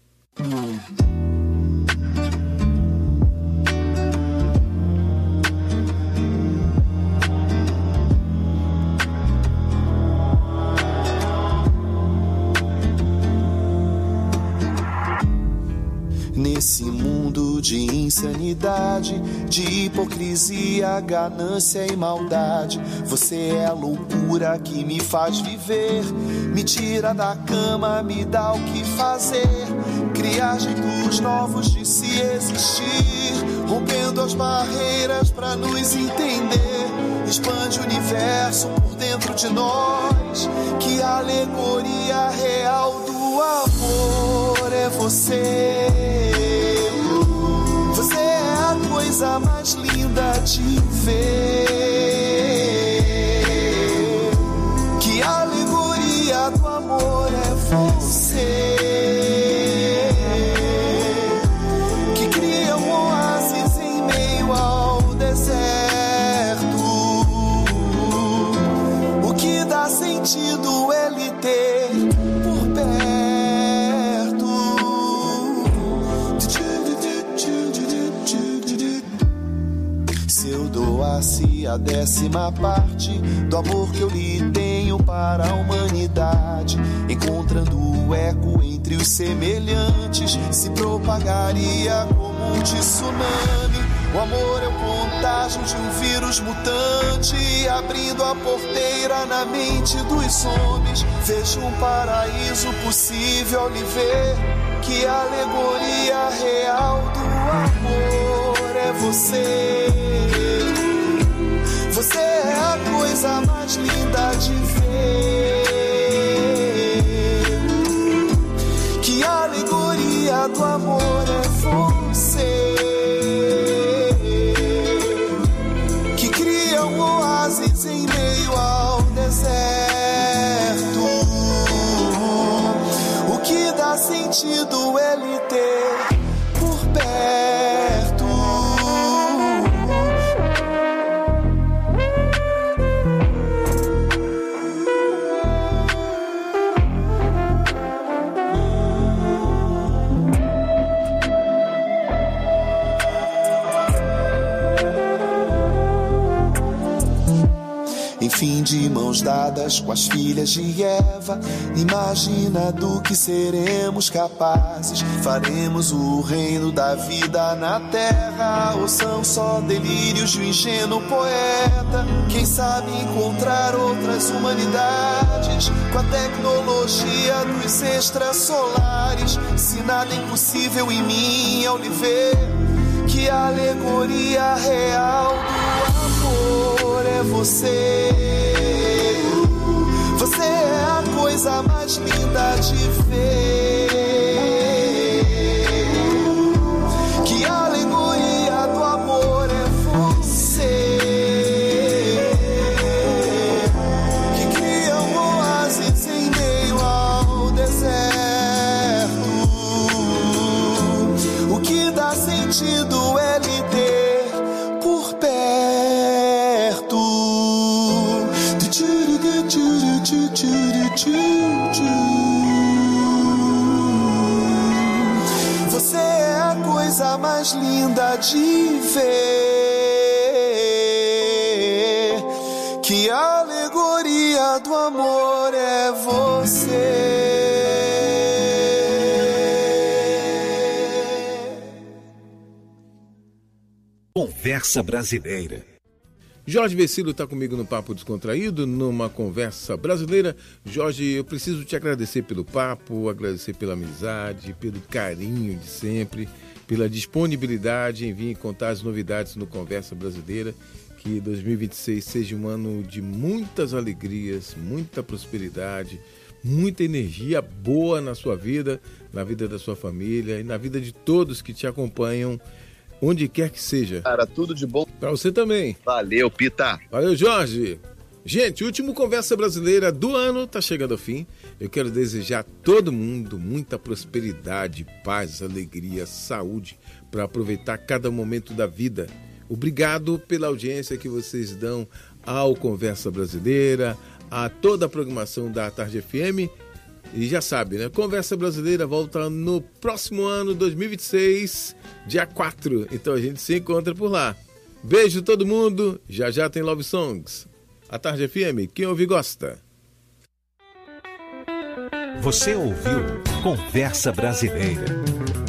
S1: Hum.
S3: Nesse mundo de insanidade, de hipocrisia, ganância e maldade, você é a loucura que me faz viver. Me tira da cama, me dá o que fazer, criar jeitos novos de se existir, rompendo as barreiras pra nos entender. Expande o universo por dentro de nós, que a alegoria real do amor é você. Você é a coisa mais linda de ver. Que a alegoria do amor é você, que cria um oásis em meio ao deserto. O que dá sentido é lhe ter por perto. Se eu doasse a décima parte do amor que eu lhe tenho, caminham para a humanidade, encontrando o eco entre os semelhantes, se propagaria como um tsunami. O amor é o contágio de um vírus mutante, abrindo a porteira na mente dos homens. Vejo um paraíso possível ao lhe ver, que a alegoria real do amor é você. Você é a coisa mais linda de ver, que a alegoria do amor é você. Em meio ao deserto, o que dá sentido é lhe ter por perto. Enfim, de mãos dadas com as filhas de Eva, imagina do que seremos capazes. Faremos o reino da vida na terra, ou são só delírios de um ingênuo poeta? Quem sabe encontrar outras humanidades com a tecnologia dos extrasolares? Se nada é impossível em mim ao lhe ver, que a alegoria real do amor é você. Você é a coisa mais linda de ver, que a alegoria do amor é você, que cria um oásis em meio ao deserto. O que dá sentido é lhe ter por perto. Você é a coisa mais linda de ver, que a alegoria do amor é você.
S5: Conversa Brasileira.
S1: Jorge Versilo está comigo no Papo Descontraído, numa conversa brasileira. Jorge, eu preciso te agradecer pelo papo, agradecer pela amizade, pelo carinho de sempre, pela disponibilidade em vir contar as novidades no Conversa Brasileira. Que dois mil e vinte e seis seja um ano de muitas alegrias, muita prosperidade, muita energia boa na sua vida, na vida da sua família e na vida de todos que te acompanham, onde quer que seja.
S2: Cara, tudo de bom.
S1: Pra você também.
S2: Valeu, Pita.
S1: Valeu, Jorge. Gente, o último Conversa Brasileira do ano tá chegando ao fim. Eu quero desejar a todo mundo muita prosperidade, paz, alegria, saúde, para aproveitar cada momento da vida. Obrigado pela audiência que vocês dão ao Conversa Brasileira, a toda a programação da Tarde F M. E já sabe, né? Conversa Brasileira volta no próximo ano, dois mil e vinte e seis, dia quatro. Então a gente se encontra por lá. Beijo todo mundo. Já já tem Love Songs. A Tarde F M, quem ouve gosta.
S5: Você ouviu Conversa Brasileira.